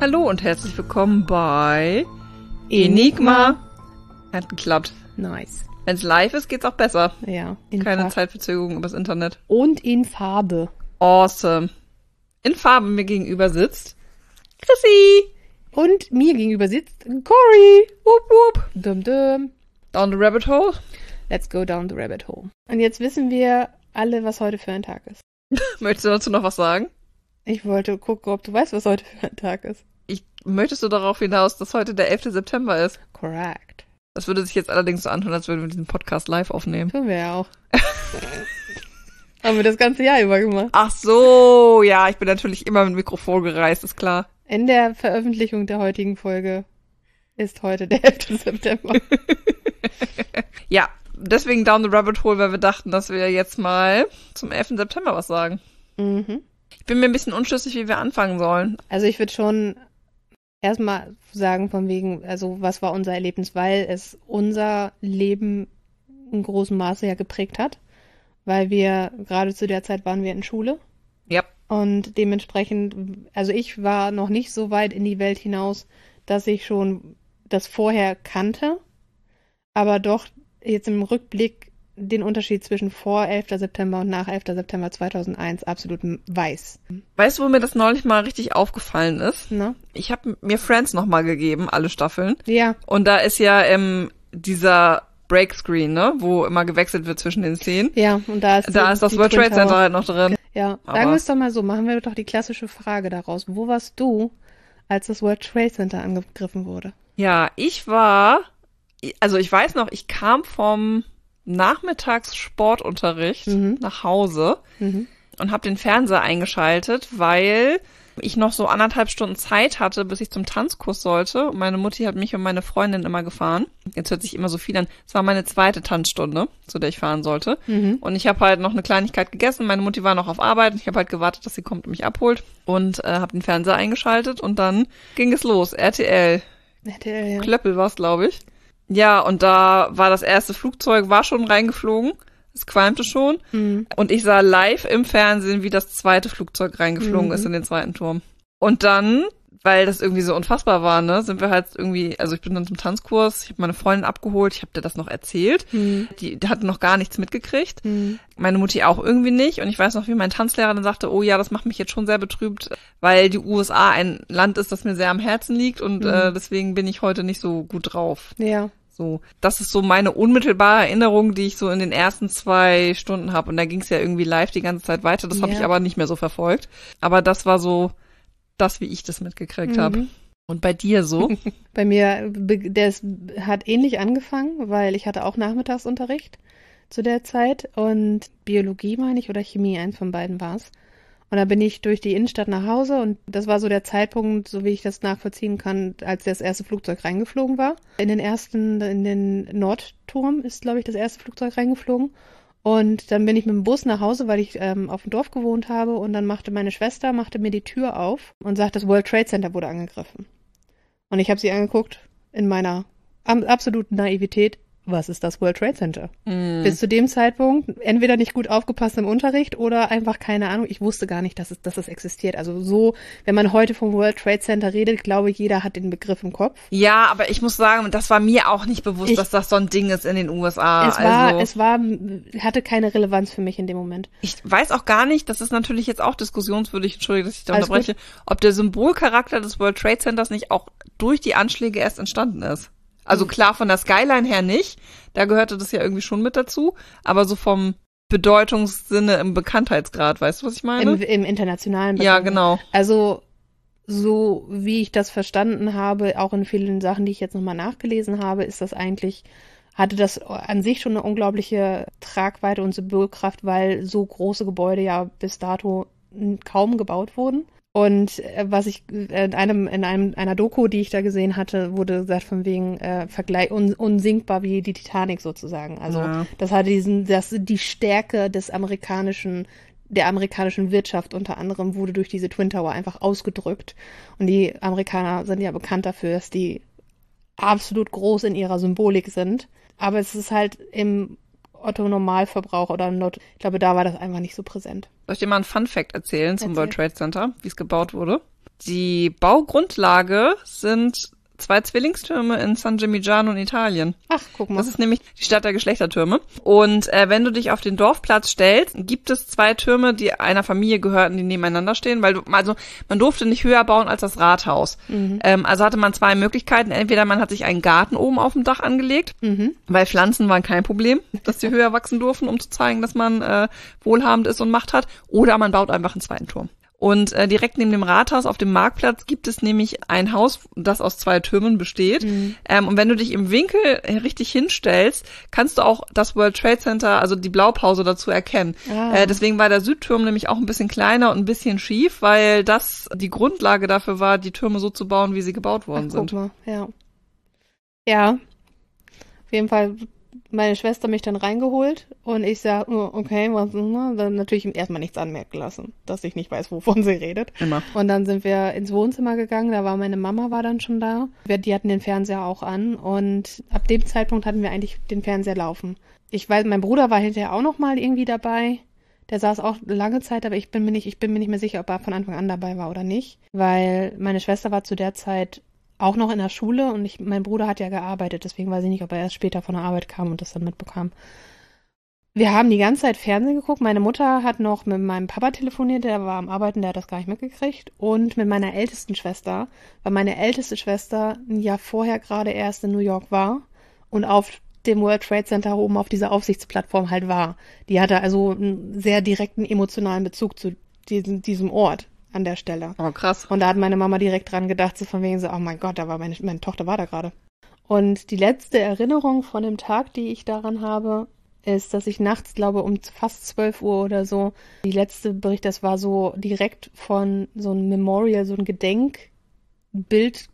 Hallo und herzlich willkommen bei Enigma. Hat geklappt. Nice. Wenn es live ist, geht's auch besser. Ja. Keine Zeitverzögerung übers Internet. Und in Farbe. Awesome. In Farbe mir gegenüber sitzt Chrissy. Und mir gegenüber sitzt Cory. Wupp, wupp. Dum dum. Down the rabbit hole. Let's go down the rabbit hole. Und jetzt wissen wir alle, was heute für ein Tag ist. Möchtest du dazu noch was sagen? Ich wollte gucken, ob du weißt, was heute für ein Tag ist. Möchtest du darauf hinaus, dass heute der 11. September ist? Correct. Das würde sich jetzt allerdings so anhören, als würden wir diesen Podcast live aufnehmen. Tun wir ja auch. Haben wir das ganze Jahr über gemacht. Ach so, ja, ich bin natürlich immer mit Mikrofon gereist, ist klar. In der Veröffentlichung der heutigen Folge ist heute der 11. September. Ja, deswegen down the rabbit hole, weil wir dachten, dass wir jetzt mal zum 11. September was sagen. Mhm. Ich bin mir ein bisschen unschlüssig, wie wir anfangen sollen. Also ich würde schon erstmal sagen von wegen, also was war unser Erlebnis, weil es unser Leben in großem Maße ja geprägt hat, weil wir, gerade zu der Zeit waren wir in Schule. Ja. Und dementsprechend, also ich war noch nicht so weit in die Welt hinaus, dass ich schon das vorher kannte, aber doch jetzt im Rückblick den Unterschied zwischen vor 11. September und nach 11. September 2001 absolut weiß. Weißt du, wo mir das neulich mal richtig aufgefallen ist? Na? Ich habe mir Friends nochmal gegeben, alle Staffeln. Ja. Und da ist ja dieser Breakscreen, ne, wo immer gewechselt wird zwischen den Szenen. Ja, und da ist das World Trade Center halt noch drin. Ja, sagen wir es doch mal so, machen wir doch die klassische Frage daraus. Wo warst du, als das World Trade Center angegriffen wurde? Ja, ich weiß noch, ich kam vom Nachmittagssportunterricht nach Hause und habe den Fernseher eingeschaltet, weil ich noch so 1,5 Stunden Zeit hatte, bis ich zum Tanzkurs sollte. Und meine Mutti hat mich und meine Freundin immer gefahren. Jetzt hört sich immer so viel an. Es war meine 2. Tanzstunde, zu der ich fahren sollte. Und ich habe halt noch eine Kleinigkeit gegessen. Meine Mutti war noch auf Arbeit. Ich habe halt gewartet, dass sie kommt und mich abholt. Und habe den Fernseher eingeschaltet. Und dann ging es los. RTL. RTL, ja. Klöppel war's, glaube ich. Ja, und da war das erste Flugzeug, war schon reingeflogen. Es qualmte schon. Und ich sah live im Fernsehen, wie das zweite Flugzeug reingeflogen ist in den zweiten Turm. Und dann, weil das irgendwie so unfassbar war, ne, sind wir halt irgendwie, also ich bin dann zum Tanzkurs, ich habe meine Freundin abgeholt, ich habe dir das noch erzählt. Die hatte noch gar nichts mitgekriegt. Meine Mutti auch irgendwie nicht. Und ich weiß noch, wie mein Tanzlehrer dann sagte, oh ja, das macht mich jetzt schon sehr betrübt, weil die USA ein Land ist, das mir sehr am Herzen liegt und deswegen bin ich heute nicht so gut drauf. Ja. So, das ist so meine unmittelbare Erinnerung, die ich so in den ersten 2 Stunden habe. Und da ging es ja irgendwie live die ganze Zeit weiter. Das habe ich aber nicht mehr so verfolgt. Aber das war so das, wie ich das mitgekriegt habe. Und bei dir so? Bei mir, das hat ähnlich angefangen, weil ich hatte auch Nachmittagsunterricht zu der Zeit. Und Biologie, meine ich, oder Chemie, eins von beiden war es. Und da bin ich durch die Innenstadt nach Hause und das war so der Zeitpunkt, so wie ich das nachvollziehen kann, als das erste Flugzeug reingeflogen war. In den Nordturm ist, glaube ich, das erste Flugzeug reingeflogen. Und dann bin ich mit dem Bus nach Hause, weil ich auf dem Dorf gewohnt habe. Und dann machte meine Schwester mir die Tür auf und sagte, das World Trade Center wurde angegriffen. Und ich habe sie angeguckt in meiner absoluten Naivität. Was ist das World Trade Center? Bis zu dem Zeitpunkt entweder nicht gut aufgepasst im Unterricht oder einfach keine Ahnung. Ich wusste gar nicht, dass es existiert. Also so, wenn man heute vom World Trade Center redet, glaube ich, jeder hat den Begriff im Kopf. Ja, aber ich muss sagen, das war mir auch nicht bewusst, dass das so ein Ding ist in den USA. Es hatte keine Relevanz für mich in dem Moment. Ich weiß auch gar nicht, das ist natürlich jetzt auch diskussionswürdig, entschuldige, dass ich da unterbreche, ob der Symbolcharakter des World Trade Centers nicht auch durch die Anschläge erst entstanden ist. Also klar, von der Skyline her nicht, da gehörte das ja irgendwie schon mit dazu, aber so vom Bedeutungssinne im Bekanntheitsgrad, weißt du, was ich meine? Im internationalen Bereich. Ja, genau. Also so wie ich das verstanden habe, auch in vielen Sachen, die ich jetzt nochmal nachgelesen habe, hatte das an sich schon eine unglaubliche Tragweite und Symbolkraft, weil so große Gebäude ja bis dato kaum gebaut wurden. Und was ich in einer Doku, die ich da gesehen hatte, wurde gesagt von wegen Vergleich unsinkbar wie die Titanic sozusagen. Also das hatte die Stärke der amerikanischen Wirtschaft unter anderem wurde durch diese Twin Tower einfach ausgedrückt. Und die Amerikaner sind ja bekannt dafür, dass die absolut groß in ihrer Symbolik sind. Aber es ist halt im Otto-Normalverbraucher ich glaube, da war das einfach nicht so präsent. Soll ich dir mal einen Fun-Fact erzählen zum World Trade Center, wie es gebaut wurde? Die Baugrundlage sind 2 Zwillingstürme in San Gimignano in Italien. Ach, guck mal. Das ist nämlich die Stadt der Geschlechtertürme. Und wenn du dich auf den Dorfplatz stellst, gibt es 2 Türme, die einer Familie gehörten, die nebeneinander stehen, weil man durfte nicht höher bauen als das Rathaus. Also hatte man 2 Möglichkeiten. Entweder man hat sich einen Garten oben auf dem Dach angelegt, weil Pflanzen waren kein Problem, dass die höher wachsen durften, um zu zeigen, dass man wohlhabend ist und Macht hat. Oder man baut einfach einen zweiten Turm. Und direkt neben dem Rathaus auf dem Marktplatz gibt es nämlich ein Haus, das aus 2 Türmen besteht. Und wenn du dich im Winkel richtig hinstellst, kannst du auch das World Trade Center, also die Blaupause dazu erkennen. Deswegen war der Südturm nämlich auch ein bisschen kleiner und ein bisschen schief, weil das die Grundlage dafür war, die Türme so zu bauen, wie sie gebaut worden sind. Guck mal, ja. Ja, auf jeden Fall meine Schwester mich dann reingeholt und ich sag, okay, was ist das? Dann natürlich erstmal nichts anmerken lassen, dass ich nicht weiß, wovon sie redet. Immer. Und dann sind wir ins Wohnzimmer gegangen, da war meine Mama war dann schon da. Die hatten den Fernseher auch an und ab dem Zeitpunkt hatten wir eigentlich den Fernseher laufen. Ich weiß, mein Bruder war hinterher auch noch mal irgendwie dabei. Der saß auch lange Zeit, aber ich bin mir nicht mehr sicher, ob er von Anfang an dabei war oder nicht, weil meine Schwester war zu der Zeit auch noch in der Schule und mein Bruder hat ja gearbeitet, deswegen weiß ich nicht, ob er erst später von der Arbeit kam und das dann mitbekam. Wir haben die ganze Zeit Fernsehen geguckt. Meine Mutter hat noch mit meinem Papa telefoniert, der war am Arbeiten, der hat das gar nicht mitgekriegt. Und mit meiner ältesten Schwester, weil meine älteste Schwester ein Jahr vorher gerade erst in New York war und auf dem World Trade Center oben auf dieser Aufsichtsplattform halt war. Die hatte also einen sehr direkten emotionalen Bezug zu diesem Ort an der Stelle. Oh, krass. Und da hat meine Mama direkt dran gedacht, so von wegen so, oh mein Gott, da war meine Tochter war da gerade. Und die letzte Erinnerung von dem Tag, die ich daran habe, ist, dass ich nachts, glaube um fast 12 Uhr oder so, die letzte Bericht, das war so direkt von so einem Memorial, so ein Gedenkbild,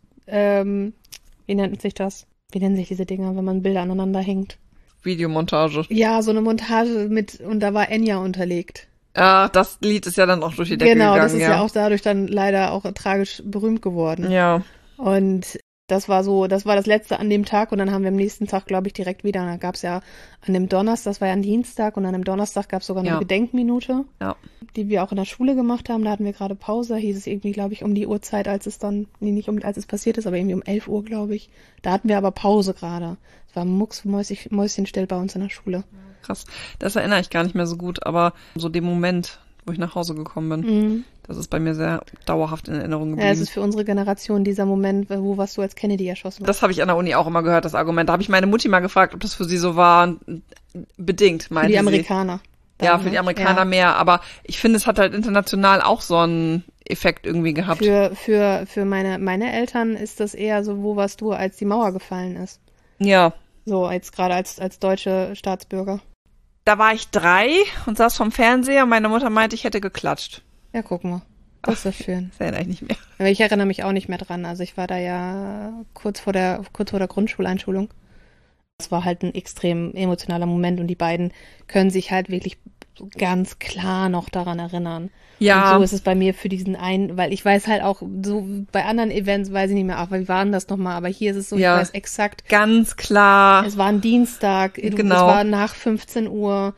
wie nennt sich das? Wie nennen sich diese Dinger, wenn man Bilder aneinander hängt? Videomontage. Ja, so eine Montage und da war Enya unterlegt. Ja, das Lied ist ja dann auch durch die Decke gegangen. Genau, das ist ja auch dadurch dann leider auch tragisch berühmt geworden. Ja. Und das war das Letzte an dem Tag und dann haben wir am nächsten Tag, glaube ich, direkt wieder. Und dann gab es ja an dem Donnerstag, das war ja ein Dienstag und an dem Donnerstag gab es sogar eine Gedenkminute, die wir auch in der Schule gemacht haben. Da hatten wir gerade Pause, hieß es irgendwie, glaube ich, um die Uhrzeit, als es passiert ist, aber irgendwie um 11 Uhr, glaube ich. Da hatten wir aber Pause gerade. Es war mäuschenstill bei uns in der Schule. Krass. Das erinnere ich gar nicht mehr so gut, aber so den Moment, wo ich nach Hause gekommen bin, das ist bei mir sehr dauerhaft in Erinnerung geblieben. Ja, es ist für unsere Generation dieser Moment, wo warst du als Kennedy erschossen wird. Das habe ich an der Uni auch immer gehört, das Argument. Da habe ich meine Mutti mal gefragt, ob das für sie so war. Bedingt, meinte sie. Für die Amerikaner. Ja, für die Amerikaner mehr, aber ich finde, es hat halt international auch so einen Effekt irgendwie gehabt. Für meine Eltern ist das eher so, wo warst du, als die Mauer gefallen ist. Ja. So, gerade als deutsche Staatsbürger. Da war ich 3 und saß vom Fernseher und meine Mutter meinte, ich hätte geklatscht. Ja, guck mal. Das ist schön. Das erinnere ich nicht mehr. Aber ich erinnere mich auch nicht mehr dran. Also ich war da ja kurz vor der Grundschuleinschulung. Das war halt ein extrem emotionaler Moment und die beiden können sich halt wirklich ganz klar noch daran erinnern. Ja. Und so ist es bei mir für diesen einen, weil ich weiß halt auch, so bei anderen Events weiß ich nicht mehr, ach, wie war denn das nochmal? Aber hier ist es so, ich weiß exakt. Ganz klar. Es war ein Dienstag, genau. Es war nach 15 Uhr,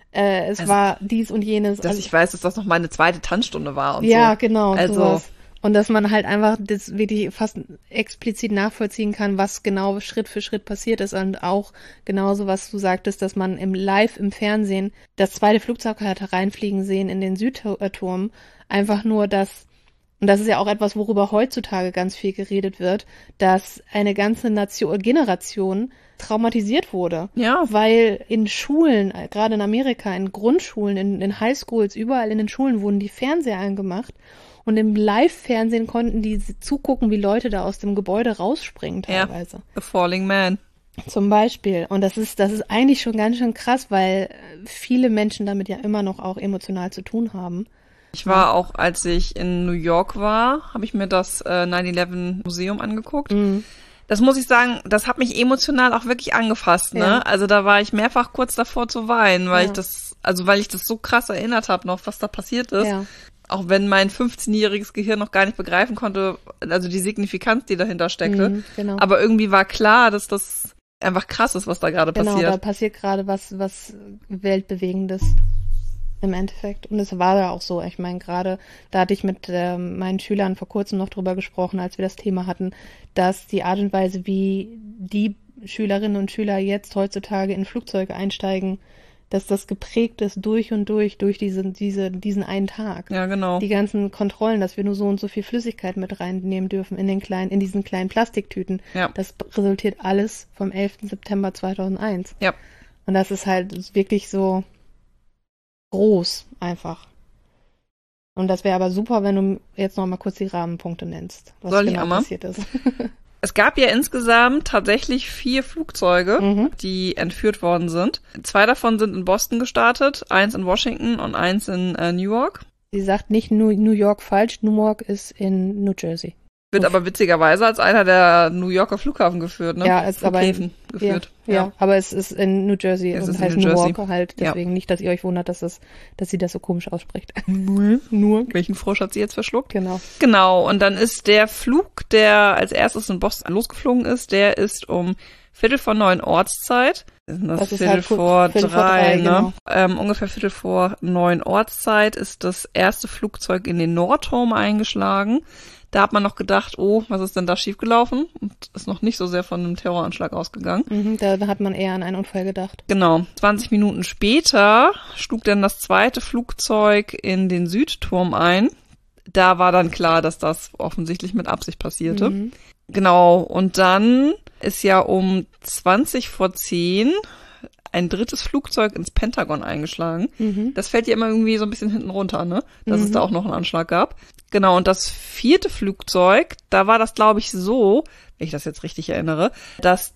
es war dies und jenes. Dass ich weiß, dass das noch meine zweite Tanzstunde war und ja, so. Genau. Also sowas. Und dass man halt einfach das wirklich fast explizit nachvollziehen kann, was genau Schritt für Schritt passiert ist. Und auch genauso, was du sagtest, dass man live im Fernsehen das zweite Flugzeug hat reinfliegen sehen in den Südturm. Einfach nur das, und das ist ja auch etwas, worüber heutzutage ganz viel geredet wird, dass eine ganze Generation traumatisiert wurde. Ja. Weil in Schulen, gerade in Amerika, in Grundschulen, in Highschools, überall in den Schulen wurden die Fernseher angemacht. Und im Live-Fernsehen konnten die zugucken, wie Leute da aus dem Gebäude rausspringen teilweise. Ja, The Falling Man. Zum Beispiel. Und das ist eigentlich schon ganz schön krass, weil viele Menschen damit ja immer noch auch emotional zu tun haben. Ich war auch, als ich in New York war, habe ich mir das 9/11 Museum angeguckt. Mhm. Das muss ich sagen, das hat mich emotional auch wirklich angefasst, ne? Ja. Also da war ich mehrfach kurz davor zu weinen, weil ich das so krass erinnert habe noch, was da passiert ist. Ja. Auch wenn mein 15-jähriges Gehirn noch gar nicht begreifen konnte, also die Signifikanz, die dahinter steckte. Genau. Aber irgendwie war klar, dass das einfach krass ist, was da gerade passiert. Genau, da passiert gerade was Weltbewegendes. im Endeffekt. Und es war ja auch so. Ich meine, gerade da hatte ich mit meinen Schülern vor kurzem noch drüber gesprochen, als wir das Thema hatten, dass die Art und Weise, wie die Schülerinnen und Schüler jetzt heutzutage in Flugzeuge einsteigen, dass das geprägt ist durch und durch diesen einen Tag. Ja, genau. Die ganzen Kontrollen, dass wir nur so und so viel Flüssigkeit mit reinnehmen dürfen in diesen kleinen Plastiktüten. Ja. Das resultiert alles vom 11. September 2001. Ja. Und das ist halt wirklich so groß einfach. Und das wäre aber super, wenn du jetzt noch mal kurz die Rahmenpunkte nennst, was Soll ich genau einmal? passiert ist. Es gab ja insgesamt tatsächlich 4 Flugzeuge, die entführt worden sind. 2 davon sind in Boston gestartet, 1 in Washington und 1 in Newark. Sie sagt nicht New York falsch, Newark ist in New Jersey. Wird aber witzigerweise als einer der New Yorker Flughafen geführt, ne? Ja, es ist aber Flughäfen geführt. Ja, aber es ist in New Jersey Es und ist heißt in New Jersey. Newark halt. Deswegen nicht, dass ihr euch wundert, dass sie das so komisch ausspricht. Nur. Welchen Frosch hat sie jetzt verschluckt? Genau. Genau, und dann ist der Flug, der als erstes in Boston losgeflogen ist, der ist um 8:45 Ortszeit. Das ist halt vor 3, genau. ne? Ungefähr 8:45 Ortszeit ist das erste Flugzeug in den Nordturm eingeschlagen. Da hat man noch gedacht, oh, was ist denn da schiefgelaufen? Und ist noch nicht so sehr von einem Terroranschlag ausgegangen. Da hat man eher an einen Unfall gedacht. Genau. 20 Minuten später schlug dann das zweite Flugzeug in den Südturm ein. Da war dann klar, dass das offensichtlich mit Absicht passierte. Genau. Und dann ist ja um 20:10 ein drittes Flugzeug ins Pentagon eingeschlagen. Das fällt ja immer irgendwie so ein bisschen hinten runter, ne? Dass es da auch noch einen Anschlag gab. Genau, und das 4. Flugzeug, da war das, glaube ich, so, wenn ich das jetzt richtig erinnere, dass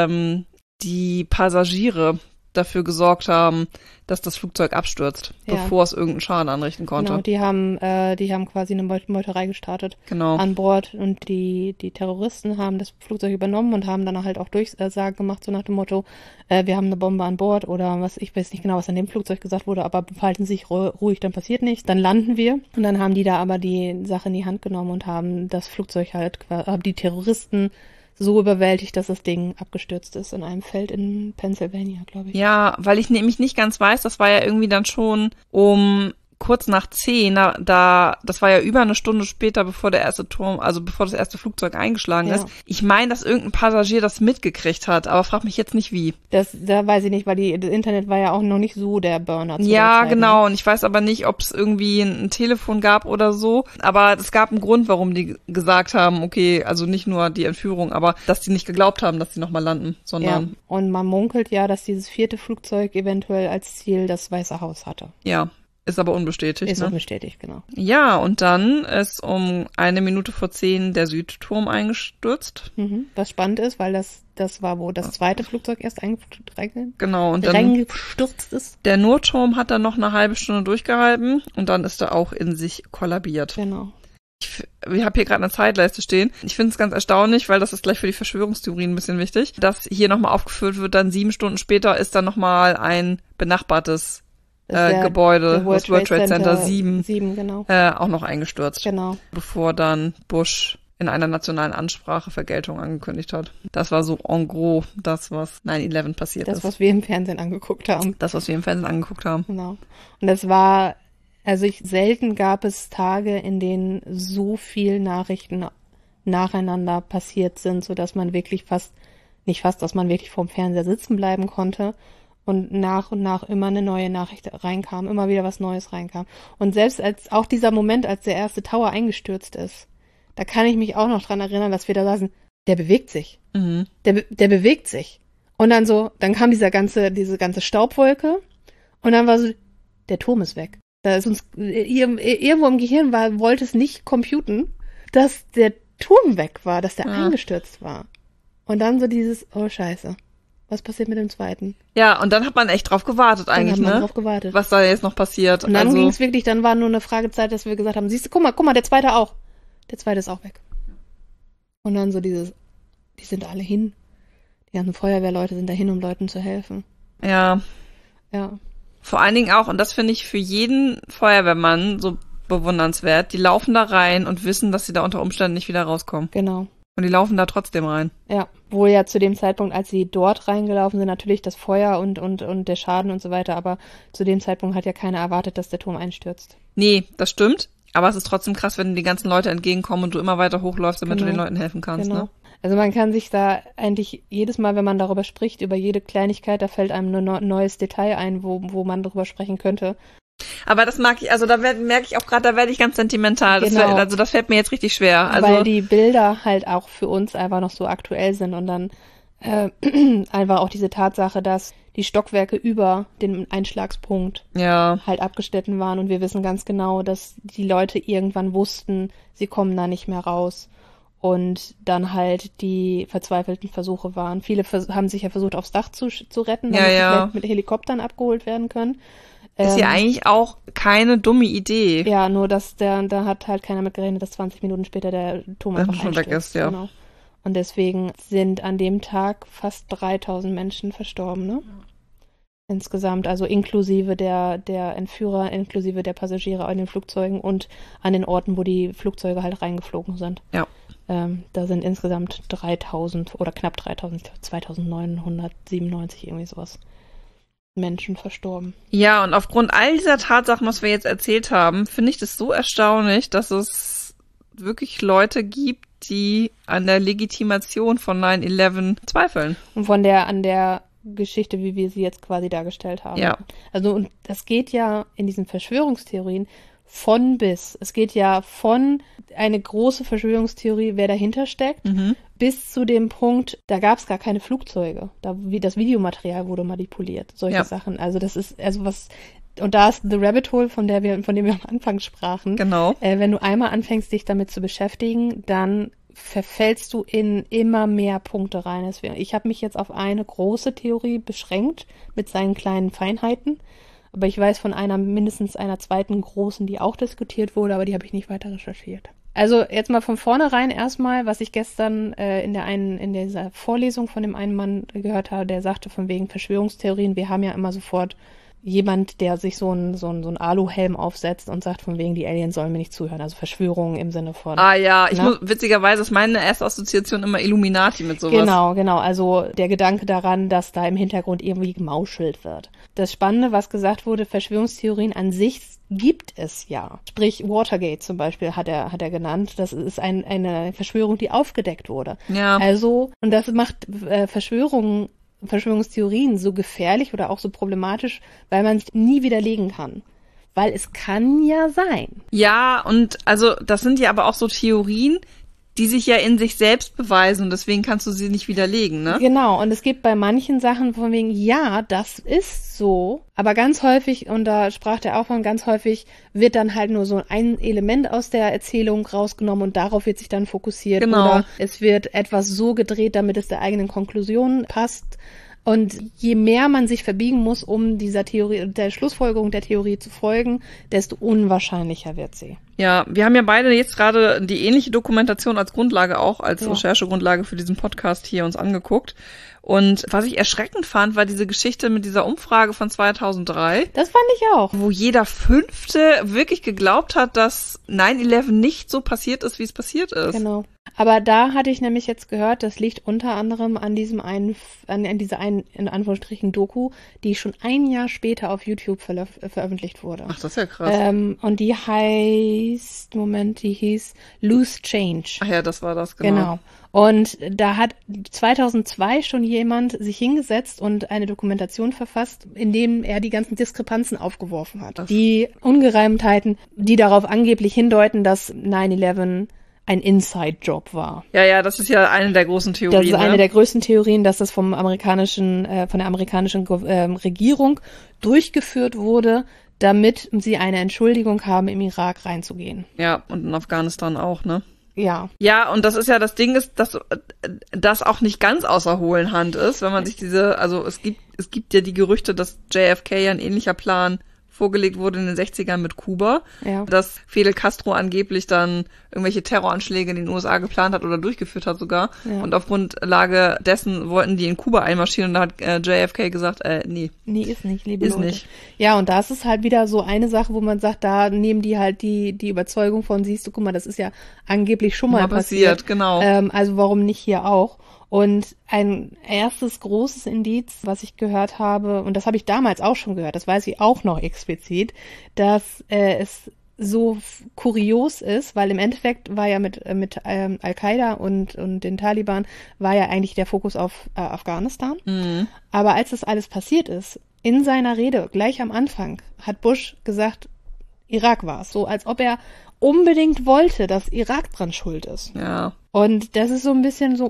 die Passagiere dafür gesorgt haben, dass das Flugzeug abstürzt, bevor es irgendeinen Schaden anrichten konnte. Genau, die haben quasi eine Meuterei gestartet an Bord und die Terroristen haben das Flugzeug übernommen und haben dann halt auch Durchsagen gemacht, so nach dem Motto, wir haben eine Bombe an Bord oder was, ich weiß nicht genau, was an dem Flugzeug gesagt wurde, aber verhalten Sie sich ruhig, dann passiert nichts, dann landen wir. Und dann haben die da aber die Sache in die Hand genommen und haben das Flugzeug haben die Terroristen so überwältigt, dass das Ding abgestürzt ist in einem Feld in Pennsylvania, glaube ich. Ja, weil ich nämlich nicht ganz weiß, das war ja irgendwie dann schon um kurz nach 10, das war ja über eine Stunde später, bevor das erste Flugzeug eingeschlagen ist. Ich meine, dass irgendein Passagier das mitgekriegt hat, aber frag mich jetzt nicht wie. Da weiß ich nicht, weil das Internet war ja auch noch nicht so der Burner. Ja, genau. Und ich weiß aber nicht, ob es irgendwie ein Telefon gab oder so. Aber es gab einen Grund, warum die gesagt haben, okay, also nicht nur die Entführung, aber dass die nicht geglaubt haben, dass die nochmal landen, sondern... Ja, und man munkelt ja, dass dieses 4. Flugzeug eventuell als Ziel das Weiße Haus hatte. Ja. Ist aber unbestätigt. Ist unbestätigt, genau. Ja, und dann ist um 1:10 der Südturm eingestürzt. Was spannend ist, weil das war, wo das zweite Flugzeug erst reingestürzt ist. Der Nordturm hat dann noch eine halbe Stunde durchgehalten und dann ist er auch in sich kollabiert. Genau. Ich habe hier gerade eine Zeitleiste stehen. Ich finde es ganz erstaunlich, weil das ist gleich für die Verschwörungstheorien ein bisschen wichtig, dass hier nochmal aufgeführt wird, dann 7 Stunden später ist dann nochmal ein benachbartes Gebäude, das World Trade Center 7 genau. Auch noch eingestürzt. Genau. Bevor dann Bush in einer nationalen Ansprache Vergeltung angekündigt hat. Das war so en gros das, was 9/11 passiert ist. Das, was wir im Fernsehen angeguckt haben. Genau. Und das war, selten gab es Tage, in denen so viel Nachrichten nacheinander passiert sind, sodass man wirklich dass man wirklich vorm Fernseher sitzen bleiben konnte. Und nach immer eine neue Nachricht reinkam, immer wieder was Neues reinkam. Und selbst auch dieser Moment, als der erste Tower eingestürzt ist, da kann ich mich auch noch dran erinnern, dass wir da saßen, der bewegt sich. Der bewegt sich. Und dann kam diese ganze Staubwolke und dann war so, der Turm ist weg. Da ist uns irgendwo im Gehirn wollte es nicht computen, dass der Turm weg war, dass der eingestürzt war. Und dann so dieses, oh Scheiße. Was passiert mit dem zweiten? Ja, und dann hat man echt drauf gewartet eigentlich, ne? Drauf gewartet. Was da jetzt noch passiert. Und dann ging es wirklich, dann war nur eine Fragezeit, dass wir gesagt haben, siehst du, guck mal, der zweite auch. Der zweite ist auch weg. Und dann so die sind alle hin. Die ganzen Feuerwehrleute sind da hin, um Leuten zu helfen. Ja. Ja. Vor allen Dingen auch, und das finde ich für jeden Feuerwehrmann so bewundernswert, die laufen da rein und wissen, dass sie da unter Umständen nicht wieder rauskommen. Genau. Und die laufen da trotzdem rein. Ja, wohl ja zu dem Zeitpunkt, als sie dort reingelaufen sind, natürlich das Feuer und der Schaden und so weiter, aber zu dem Zeitpunkt hat ja keiner erwartet, dass der Turm einstürzt. Nee, das stimmt. Aber es ist trotzdem krass, wenn die ganzen Leute entgegenkommen und du immer weiter hochläufst, damit du den Leuten helfen kannst, Genau. ne? Also man kann sich da eigentlich jedes Mal, wenn man darüber spricht, über jede Kleinigkeit, da fällt einem ein neues Detail ein, wo man darüber sprechen könnte. Aber das mag ich, also da merke ich auch gerade, da werde ich ganz sentimental. Genau. Das fällt mir jetzt richtig schwer. Also, weil die Bilder halt auch für uns einfach noch so aktuell sind und dann einfach auch diese Tatsache, dass die Stockwerke über dem Einschlagspunkt ja, halt abgeschnitten waren und wir wissen ganz genau, dass die Leute irgendwann wussten, sie kommen da nicht mehr raus und dann halt die verzweifelten Versuche waren. Viele haben sich ja versucht, aufs Dach zu retten, damit sie vielleicht mit Helikoptern abgeholt werden können. Ist ja eigentlich auch keine dumme Idee. Ja, nur dass da hat halt keiner mit gerechnet, dass 20 Minuten später der Turm einfach schon einstürzt. weg ist, ja. Genau. Und deswegen sind an dem Tag fast 3000 Menschen verstorben, ne? Insgesamt, also inklusive der Entführer, inklusive der Passagiere an den Flugzeugen und an den Orten, wo die Flugzeuge halt reingeflogen sind. Ja. Da sind insgesamt 3000 oder knapp 3000, 2997, irgendwie sowas, Menschen verstorben. Ja, und aufgrund all dieser Tatsachen, was wir jetzt erzählt haben, finde ich das so erstaunlich, dass es wirklich Leute gibt, die an der Legitimation von 9/11 zweifeln. Und an der Geschichte, wie wir sie jetzt quasi dargestellt haben. Ja. Also, und das geht ja in diesen Verschwörungstheorien von bis. Es geht ja von eine große Verschwörungstheorie, wer dahinter steckt, bis zu dem Punkt, da gab es gar keine Flugzeuge. Das Videomaterial wurde manipuliert. Solche Sachen. Also das ist, also was, und da ist The Rabbit Hole, von dem wir am Anfang sprachen. Genau. Wenn du einmal anfängst, dich damit zu beschäftigen, dann verfällst du in immer mehr Punkte rein. Deswegen, ich habe mich jetzt auf eine große Theorie beschränkt mit seinen kleinen Feinheiten. Aber ich weiß von mindestens einer zweiten großen, die auch diskutiert wurde, aber die habe ich nicht weiter recherchiert. Also jetzt mal von vornherein erstmal, was ich gestern in dieser Vorlesung von dem einen Mann gehört habe, der sagte von wegen Verschwörungstheorien, wir haben ja immer sofort jemand, der sich so einen Aluhelm aufsetzt und sagt von wegen, die Aliens sollen mir nicht zuhören. Also Verschwörungen im Sinne von... Ah ja, witzigerweise ist meine erste Assoziation immer Illuminati mit sowas. Genau. Also der Gedanke daran, dass da im Hintergrund irgendwie gemauschelt wird. Das Spannende, was gesagt wurde, Verschwörungstheorien an sich gibt es ja. Sprich, Watergate zum Beispiel hat er genannt. Das ist eine Verschwörung, die aufgedeckt wurde. Ja. Also, und das macht Verschwörungstheorien so gefährlich oder auch so problematisch, weil man es nie widerlegen kann. Weil es kann ja sein. Ja, und also das sind ja aber auch so Theorien, die sich ja in sich selbst beweisen und deswegen kannst du sie nicht widerlegen, ne? Genau, und es gibt bei manchen Sachen von wegen, ja, das ist so, aber ganz häufig, und da sprach der auch von, ganz häufig wird dann halt nur so ein Element aus der Erzählung rausgenommen und darauf wird sich dann fokussiert. Genau. Oder es wird etwas so gedreht, damit es der eigenen Konklusion passt. Und je mehr man sich verbiegen muss, um dieser Theorie, der Schlussfolgerung der Theorie zu folgen, desto unwahrscheinlicher wird sie. Ja, wir haben ja beide jetzt gerade die ähnliche Dokumentation als Grundlage auch, als Recherchegrundlage für diesen Podcast hier uns angeguckt. Und was ich erschreckend fand, war diese Geschichte mit dieser Umfrage von 2003. Das fand ich auch. Wo jeder Fünfte wirklich geglaubt hat, dass 9/11 nicht so passiert ist, wie es passiert ist. Genau. Aber da hatte ich nämlich jetzt gehört, das liegt unter anderem an dieser einen, in Anführungsstrichen, Doku, die schon ein Jahr später auf YouTube veröffentlicht wurde. Ach, das ist ja krass. Und die hieß Loose Change. Ach ja, das war das, genau. Und da hat 2002 schon jemand sich hingesetzt und eine Dokumentation verfasst, in dem er die ganzen Diskrepanzen aufgeworfen hat. Die Ungereimtheiten, die darauf angeblich hindeuten, dass 9/11 ein Inside-Job war. Ja, das ist ja eine der großen Theorien. Das ist eine der größten Theorien, dass das von der amerikanischen Regierung durchgeführt wurde, damit sie eine Entschuldigung haben, im Irak reinzugehen. Ja, und in Afghanistan auch, ne? Ja. Ja, und das ist ja das Ding ist, dass das auch nicht ganz außer hohlen Hand ist, wenn man sich es gibt ja die Gerüchte, dass JFK ja ein ähnlicher Plan vorgelegt wurde in den 60ern mit Kuba, Ja. dass Fidel Castro angeblich dann irgendwelche Terroranschläge in den USA geplant hat oder durchgeführt hat sogar. Ja. Und auf Grundlage dessen wollten die in Kuba einmarschieren und da hat JFK gesagt, nee. Nee, ist nicht, liebe Ist Leute. nicht. Ja, und das ist halt wieder so eine Sache, wo man sagt, da nehmen die halt die Überzeugung von, siehst du, guck mal, das ist ja angeblich schon mal passiert. Genau. Also warum nicht hier auch? Und ein erstes großes Indiz, was ich gehört habe, und das habe ich damals auch schon gehört, das weiß ich auch noch explizit, dass es so kurios ist, weil im Endeffekt war ja mit Al-Qaida und den Taliban war ja eigentlich der Fokus auf Afghanistan. Mhm. Aber als das alles passiert ist, in seiner Rede, gleich am Anfang, hat Bush gesagt, Irak war es. So, als ob er unbedingt wollte, dass Irak dran schuld ist. Ja. Und das ist so ein bisschen so,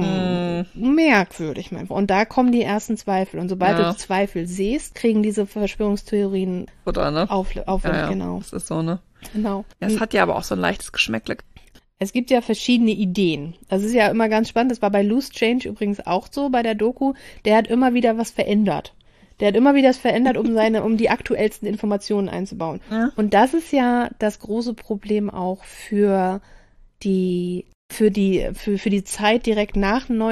merkwürdig manchmal. Und da kommen die ersten Zweifel. Und sobald du Zweifel siehst, kriegen diese Verschwörungstheorien Oder, ne? Aufwind, genau. Das ist so, ne? Genau. Ja, es hat ja aber auch so ein leichtes Geschmäckle. Es gibt ja verschiedene Ideen. Das ist ja immer ganz spannend. Das war bei Loose Change übrigens auch so, bei der Doku. Der hat immer wieder was verändert. Der hat immer wieder was verändert, um die aktuellsten Informationen einzubauen. Ja. Und das ist ja das große Problem auch für die Zeit direkt nach dem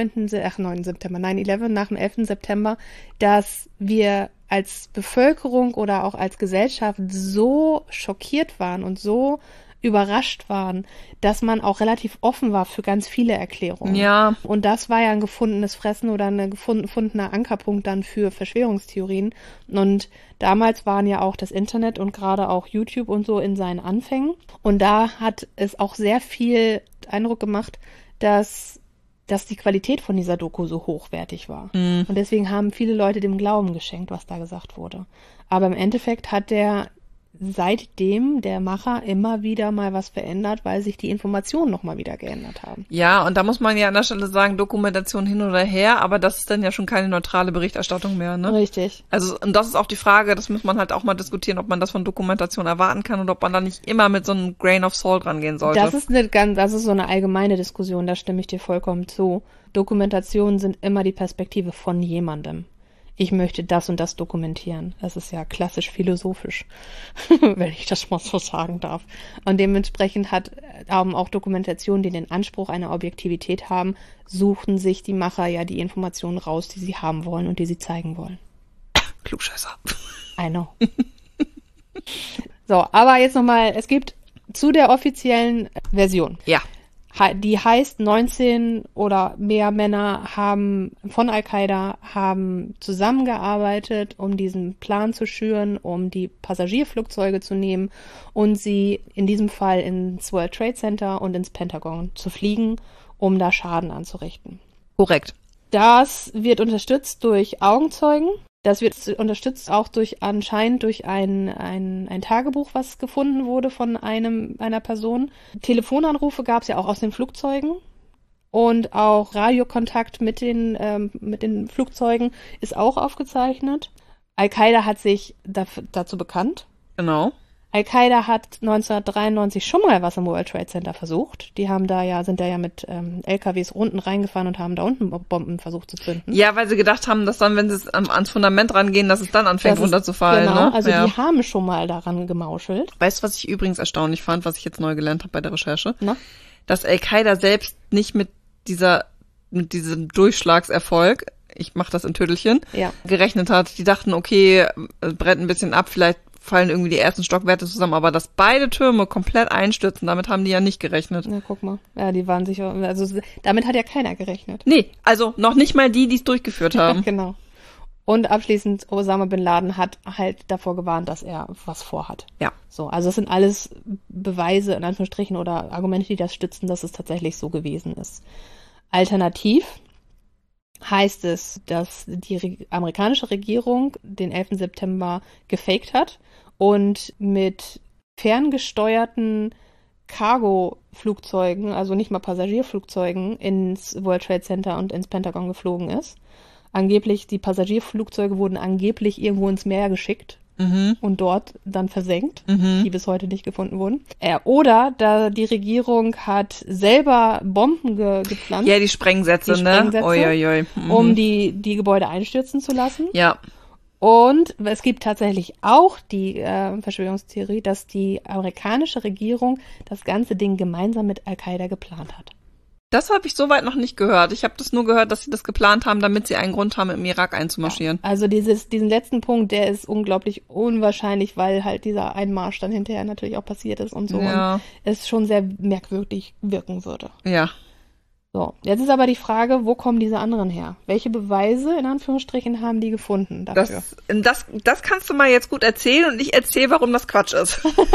9/11, nach dem 11. September, dass wir als Bevölkerung oder auch als Gesellschaft so schockiert waren und so überrascht waren, dass man auch relativ offen war für ganz viele Erklärungen. Ja. Und das war ja ein gefundenes Fressen oder ein gefundener Ankerpunkt dann für Verschwörungstheorien. Und damals waren ja auch das Internet und gerade auch YouTube und so in seinen Anfängen. Und da hat es auch sehr viel Eindruck gemacht, dass die Qualität von dieser Doku so hochwertig war. Mhm. Und deswegen haben viele Leute dem Glauben geschenkt, was da gesagt wurde. Aber im Endeffekt hat seitdem der Macher immer wieder mal was verändert, weil sich die Informationen nochmal wieder geändert haben. Ja, und da muss man ja an der Stelle sagen, Dokumentation hin oder her, aber das ist dann ja schon keine neutrale Berichterstattung mehr, ne? Richtig. Also, und das ist auch die Frage, das muss man halt auch mal diskutieren, ob man das von Dokumentation erwarten kann oder ob man da nicht immer mit so einem Grain of Salt rangehen sollte. Das ist so eine allgemeine Diskussion, da stimme ich dir vollkommen zu. Dokumentationen sind immer die Perspektive von jemandem. Ich möchte das und das dokumentieren. Das ist ja klassisch philosophisch, wenn ich das mal so sagen darf. Und dementsprechend haben auch Dokumentationen, die den Anspruch einer Objektivität haben, suchen sich die Macher ja die Informationen raus, die sie haben wollen und die sie zeigen wollen. Klugscheißer. I know. So, aber jetzt nochmal, es gibt zu der offiziellen Version. Ja. Die heißt, 19 oder mehr Männer von Al-Qaida haben zusammengearbeitet, um diesen Plan zu schüren, um die Passagierflugzeuge zu nehmen und sie in diesem Fall ins World Trade Center und ins Pentagon zu fliegen, um da Schaden anzurichten. Korrekt. Das wird unterstützt durch Augenzeugen. Das wird unterstützt auch anscheinend durch ein Tagebuch, was gefunden wurde von einer Person. Telefonanrufe gab es ja auch aus den Flugzeugen und auch Radiokontakt mit den Flugzeugen ist auch aufgezeichnet. Al-Qaida hat sich dazu bekannt. Genau. Al-Qaida hat 1993 schon mal was im World Trade Center versucht. Die sind da ja mit LKWs unten reingefahren und haben da unten Bomben versucht zu zünden. Ja, weil sie gedacht haben, dass dann, wenn sie ans Fundament rangehen, dass es dann anfängt runterzufallen. Genau, ne? Also ja. Die haben schon mal daran gemauschelt. Weißt du, was ich übrigens erstaunlich fand, was ich jetzt neu gelernt habe bei der Recherche? Na? Dass Al-Qaida selbst nicht mit diesem Durchschlagserfolg, ich mache das in Tüdelchen, gerechnet hat. Die dachten, okay, brennt ein bisschen ab, vielleicht fallen irgendwie die ersten Stockwerte zusammen, aber dass beide Türme komplett einstürzen, damit haben die ja nicht gerechnet. Na, guck mal. Ja, die waren sicher, also damit hat ja keiner gerechnet. Nee, also noch nicht mal die es durchgeführt haben. Genau. Und abschließend, Osama Bin Laden hat halt davor gewarnt, dass er was vorhat. Ja. So, also das sind alles Beweise, in Anführungsstrichen, oder Argumente, die das stützen, dass es tatsächlich so gewesen ist. Alternativ heißt es, dass die amerikanische Regierung den 11. September gefaked hat und mit ferngesteuerten Cargo-Flugzeugen, also nicht mal Passagierflugzeugen, ins World Trade Center und ins Pentagon geflogen ist. Angeblich, die Passagierflugzeuge wurden angeblich irgendwo ins Meer geschickt und dort dann versenkt, die bis heute nicht gefunden wurden. Oder die Regierung hat selber Bomben gepflanzt. Ja, die Sprengsätze, ne? Oi. Um die Gebäude einstürzen zu lassen. Ja. Und es gibt tatsächlich auch die Verschwörungstheorie, dass die amerikanische Regierung das ganze Ding gemeinsam mit Al-Qaida geplant hat. Das habe ich soweit noch nicht gehört. Ich habe das nur gehört, dass sie das geplant haben, damit sie einen Grund haben, im Irak einzumarschieren. Ja, also diesen letzten Punkt, der ist unglaublich unwahrscheinlich, weil halt dieser Einmarsch dann hinterher natürlich auch passiert ist und so. Ja. Und es schon sehr merkwürdig wirken würde. Ja. So, jetzt ist aber die Frage, wo kommen diese anderen her? Welche Beweise, in Anführungsstrichen, haben die gefunden dafür? Das kannst du mal jetzt gut erzählen und ich erzähle, warum das Quatsch ist.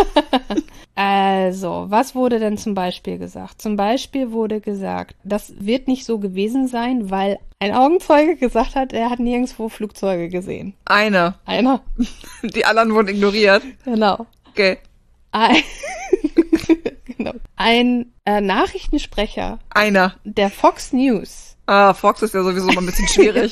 Also, was wurde denn zum Beispiel gesagt? Zum Beispiel wurde gesagt, das wird nicht so gewesen sein, weil ein Augenzeuge gesagt hat, er hat nirgendwo Flugzeuge gesehen. Einer. Die anderen wurden ignoriert. Genau. Okay. Genau. Ein Nachrichtensprecher der Fox News. Fox ist ja sowieso mal ein bisschen schwierig.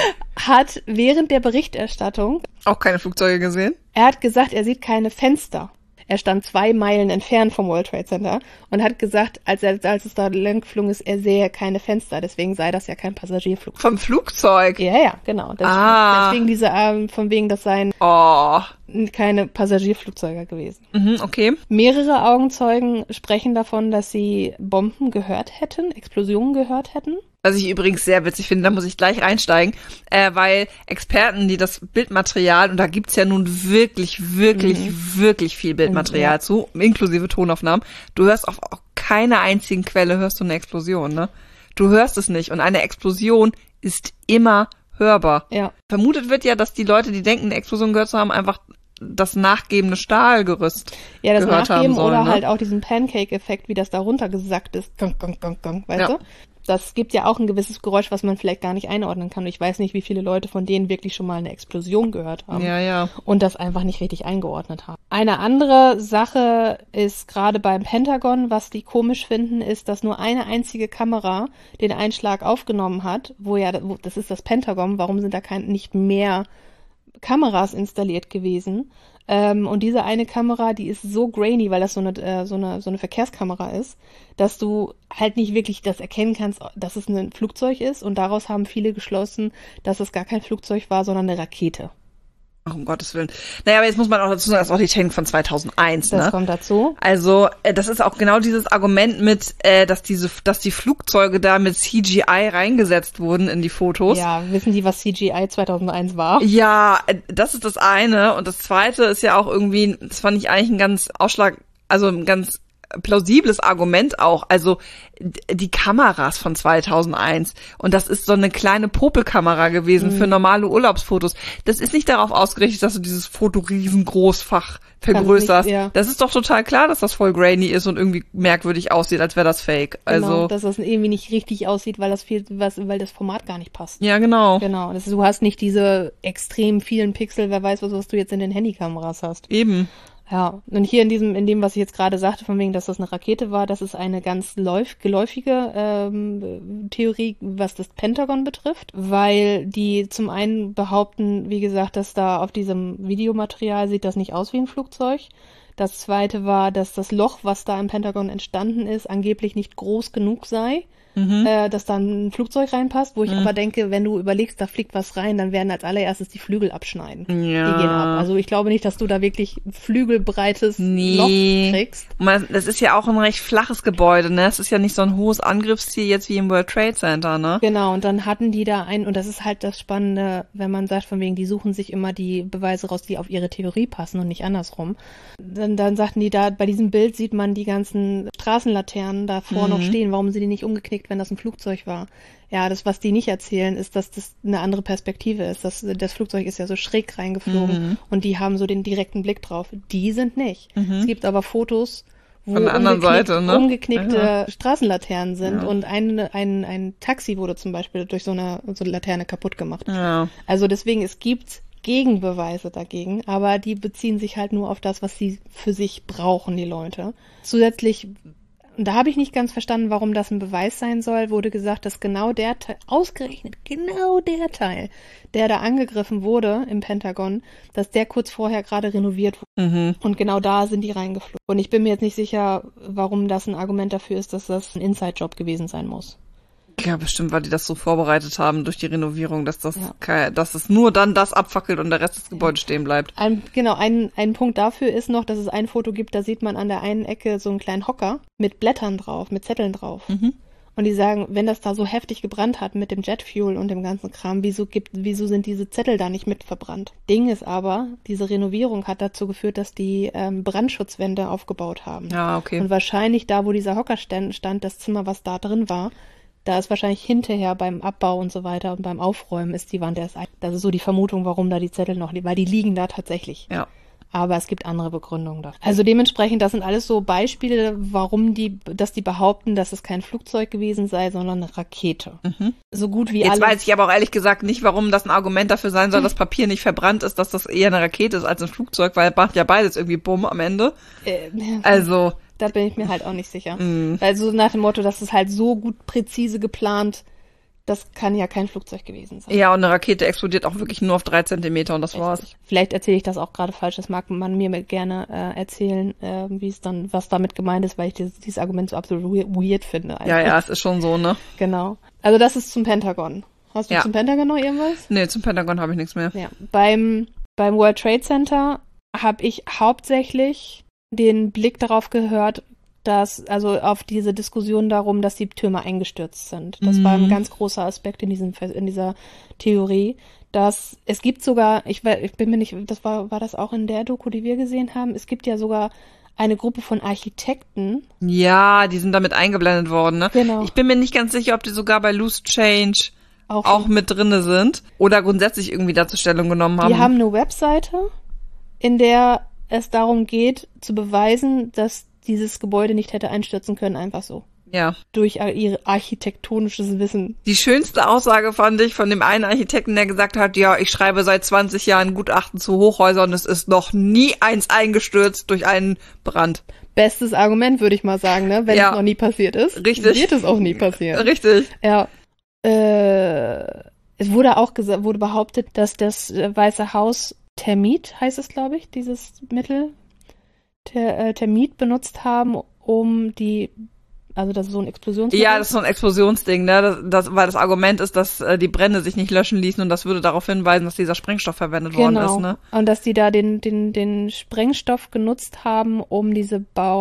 Hat während der Berichterstattung auch keine Flugzeuge gesehen. Er hat gesagt, er sieht keine Fenster. Er stand 2 Meilen entfernt vom World Trade Center und hat gesagt, als es da lang geflogen ist, er sähe keine Fenster. Deswegen sei das ja kein Passagierflugzeug. Vom Flugzeug? Ja, genau. Deswegen diese, von wegen, das seien keine Passagierflugzeuge gewesen. Okay. Mehrere Augenzeugen sprechen davon, dass sie Bomben gehört hätten, Explosionen gehört hätten. Was ich übrigens sehr witzig finde, da muss ich gleich einsteigen, weil Experten, die das Bildmaterial, und da gibt's ja nun wirklich viel Bildmaterial zu, inklusive Tonaufnahmen, du hörst auf keiner einzigen Quelle hörst du eine Explosion, ne? Du hörst es nicht und eine Explosion ist immer hörbar. Ja. Vermutet wird ja, dass die Leute, die denken, eine Explosion gehört zu haben, einfach das nachgebende Stahlgerüst das gehört Nachgeben haben sollen, oder ne? halt auch diesen Pancake-Effekt, wie das da runtergesackt ist. Gong, gong, gong, gong, weißt du? Das gibt ja auch ein gewisses Geräusch, was man vielleicht gar nicht einordnen kann. Und ich weiß nicht, wie viele Leute von denen wirklich schon mal eine Explosion gehört haben. Ja. Und das einfach nicht richtig eingeordnet haben. Eine andere Sache ist gerade beim Pentagon, was die komisch finden, ist, dass nur eine einzige Kamera den Einschlag aufgenommen hat, das ist das Pentagon, warum sind da nicht mehr Kameras installiert gewesen? Und diese eine Kamera, die ist so grainy, weil das so eine Verkehrskamera ist, dass du halt nicht wirklich das erkennen kannst, dass es ein Flugzeug ist. Und daraus haben viele geschlossen, dass es gar kein Flugzeug war, sondern eine Rakete. Ach, um Gottes Willen. Naja, aber jetzt muss man auch dazu sagen, das ist auch die Technik von 2001, ne? Das kommt dazu. Also, das ist auch genau dieses Argument mit, dass die Flugzeuge da mit CGI reingesetzt wurden in die Fotos. Ja, wissen die, was CGI 2001 war? Ja, das ist das eine. Und das zweite ist ja auch irgendwie, das fand ich eigentlich ein ganz plausibles Argument auch. Also die Kameras von 2001 und das ist so eine kleine Popelkamera gewesen für normale Urlaubsfotos. Das ist nicht darauf ausgerichtet, dass du dieses Foto riesengroßfach vergrößerst. Nicht, ja. Das ist doch total klar, dass das voll grainy ist und irgendwie merkwürdig aussieht, als wäre das fake. Also genau, dass das irgendwie nicht richtig aussieht, weil das Format gar nicht passt. Ja, genau. Genau, du hast nicht diese extrem vielen Pixel, wer weiß, was du jetzt in den Handykameras hast. Eben. Ja, und hier in dem, was ich jetzt gerade sagte, von wegen, dass das eine Rakete war, das ist eine ganz geläufige Theorie, was das Pentagon betrifft, weil die zum einen behaupten, wie gesagt, dass da auf diesem Videomaterial sieht das nicht aus wie ein Flugzeug. Das zweite war, dass das Loch, was da im Pentagon entstanden ist, angeblich nicht groß genug sei, dass da ein Flugzeug reinpasst, wo ich aber denke, wenn du überlegst, da fliegt was rein, dann werden als allererstes die Flügel abschneiden. Ja. Die gehen ab. Also ich glaube nicht, dass du da wirklich flügelbreites Loch kriegst. Das ist ja auch ein recht flaches Gebäude, ne? Es ist ja nicht so ein hohes Angriffsziel jetzt wie im World Trade Center, ne? Genau, und dann hatten die da und das ist halt das Spannende, wenn man sagt, von wegen, die suchen sich immer die Beweise raus, die auf ihre Theorie passen und nicht andersrum. Dann sagten die da, bei diesem Bild sieht man die ganzen Straßenlaternen davor noch stehen. Warum sind die nicht umgeknickt, wenn das ein Flugzeug war? Ja, das, was die nicht erzählen, ist, dass das eine andere Perspektive ist. Das Flugzeug ist ja so schräg reingeflogen und die haben so den direkten Blick drauf. Die sind nicht. Es gibt aber Fotos, wo von der anderen Seite, ne? umgeknickte Straßenlaternen sind und ein Taxi wurde zum Beispiel durch so eine Laterne kaputt gemacht. Ja. Also deswegen, es gibt Gegenbeweise dagegen, aber die beziehen sich halt nur auf das, was sie für sich brauchen, die Leute. Zusätzlich, und da habe ich nicht ganz verstanden, warum das ein Beweis sein soll, wurde gesagt, dass genau der Teil, ausgerechnet genau der Teil, der da angegriffen wurde im Pentagon, dass der kurz vorher gerade renoviert wurde. Und genau da sind die reingeflogen. Und ich bin mir jetzt nicht sicher, warum das ein Argument dafür ist, dass das ein Inside-Job gewesen sein muss. Ja, bestimmt, weil die das so vorbereitet haben durch die Renovierung, dass dass es nur dann das abfackelt und der Rest des Gebäudes stehen bleibt. Ein Punkt dafür ist noch, dass es ein Foto gibt, da sieht man an der einen Ecke so einen kleinen Hocker mit Blättern drauf, mit Zetteln drauf. Mhm. Und die sagen, wenn das da so heftig gebrannt hat mit dem Jetfuel und dem ganzen Kram, wieso sind diese Zettel da nicht mit verbrannt? Ding ist aber, diese Renovierung hat dazu geführt, dass die Brandschutzwände aufgebaut haben. Ja, okay. Und wahrscheinlich da, wo dieser Hocker stand, das Zimmer, was da drin war, da ist wahrscheinlich hinterher beim Abbau und so weiter und beim Aufräumen ist die Wand erst ein. Das ist so die Vermutung, warum da die Zettel noch liegen, weil die liegen da tatsächlich. Ja. Aber es gibt andere Begründungen dafür. Also dementsprechend, das sind alles so Beispiele, dass die behaupten, dass es kein Flugzeug gewesen sei, sondern eine Rakete. Mhm. So gut wie Jetzt alles. weiß ich aber auch ehrlich gesagt nicht, warum das ein Argument dafür sein soll, dass Papier nicht verbrannt ist, dass das eher eine Rakete ist als ein Flugzeug, weil macht ja beides irgendwie Bumm am Ende. Also. Da bin ich mir halt auch nicht sicher. Also nach dem Motto, das ist halt so gut präzise geplant, das kann ja kein Flugzeug gewesen sein. Ja, und eine Rakete explodiert auch wirklich nur auf 3 Zentimeter und das war's. Vielleicht erzähle ich das auch gerade falsch, das mag man mir gerne erzählen, was damit gemeint ist, weil ich dieses Argument so absolut weird finde. Eigentlich. Ja, es ist schon so, ne? Genau. Also das ist zum Pentagon. Hast du zum Pentagon noch irgendwas? Nee, zum Pentagon habe ich nichts mehr. Ja, beim World Trade Center habe ich hauptsächlich den Blick darauf gehört, also auf diese Diskussion darum, dass die Türme eingestürzt sind. Das war ein ganz großer Aspekt in dieser Theorie. Dass es gibt sogar, ich bin mir nicht, war das auch in der Doku, die wir gesehen haben, es gibt ja sogar eine Gruppe von Architekten. Ja, die sind damit eingeblendet worden, ne? Genau. Ich bin mir nicht ganz sicher, ob die sogar bei Loose Change auch mit drinne sind oder grundsätzlich irgendwie dazu Stellung genommen haben. Die haben eine Webseite, in der es darum geht, zu beweisen, dass dieses Gebäude nicht hätte einstürzen können, einfach so. Ja. Durch ihr architektonisches Wissen. Die schönste Aussage fand ich von dem einen Architekten, der gesagt hat, ja, ich schreibe seit 20 Jahren Gutachten zu Hochhäusern und es ist noch nie eins eingestürzt durch einen Brand. Bestes Argument, würde ich mal sagen, ne? Wenn es noch nie passiert ist. Richtig. Wird es auch nie passieren. Richtig. Ja. Es wurde behauptet, dass das Weiße Haus Termit, heißt es, glaube ich, dieses Mittel, Termit benutzt haben, also das ist so ein Explosionsmittel. Ja, das ist so ein Explosionsding, ne? Weil das Argument ist, dass die Brände sich nicht löschen ließen und das würde darauf hinweisen, dass dieser Sprengstoff verwendet worden ist, ne? Und dass die da den Sprengstoff genutzt haben, um diese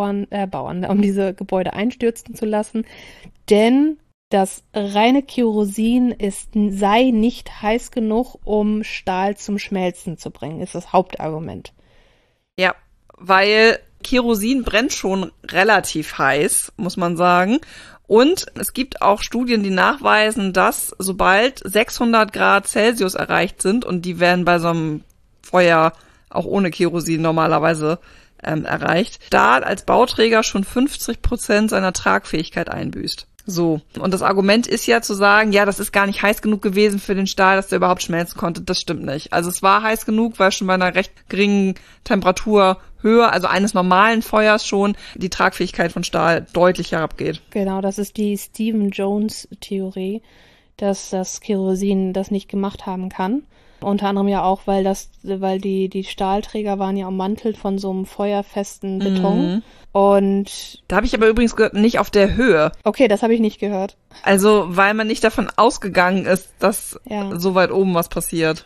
um diese Gebäude einstürzen zu lassen. Denn das reine Kerosin sei nicht heiß genug, um Stahl zum Schmelzen zu bringen, ist das Hauptargument. Ja, weil Kerosin brennt schon relativ heiß, muss man sagen. Und es gibt auch Studien, die nachweisen, dass sobald 600 Grad Celsius erreicht sind, und die werden bei so einem Feuer auch ohne Kerosin normalerweise erreicht, da als Bauträger schon 50% seiner Tragfähigkeit einbüßt. So. Und das Argument ist ja zu sagen, ja, das ist gar nicht heiß genug gewesen für den Stahl, dass der überhaupt schmelzen konnte. Das stimmt nicht. Also es war heiß genug, weil schon bei einer recht geringen Temperaturhöhe, also eines normalen Feuers schon, die Tragfähigkeit von Stahl deutlich herabgeht. Genau, das ist die Stephen-Jones-Theorie, dass das Kerosin das nicht gemacht haben kann. Unter anderem ja auch, weil die Stahlträger waren ja ummantelt von so einem feuerfesten Beton. Und da habe ich aber übrigens gehört, nicht auf der Höhe. Okay, das habe ich nicht gehört. Also, weil man nicht davon ausgegangen ist, dass so weit oben was passiert.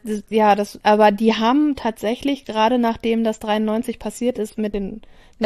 Aber die haben tatsächlich, gerade nachdem das 93 passiert ist mit den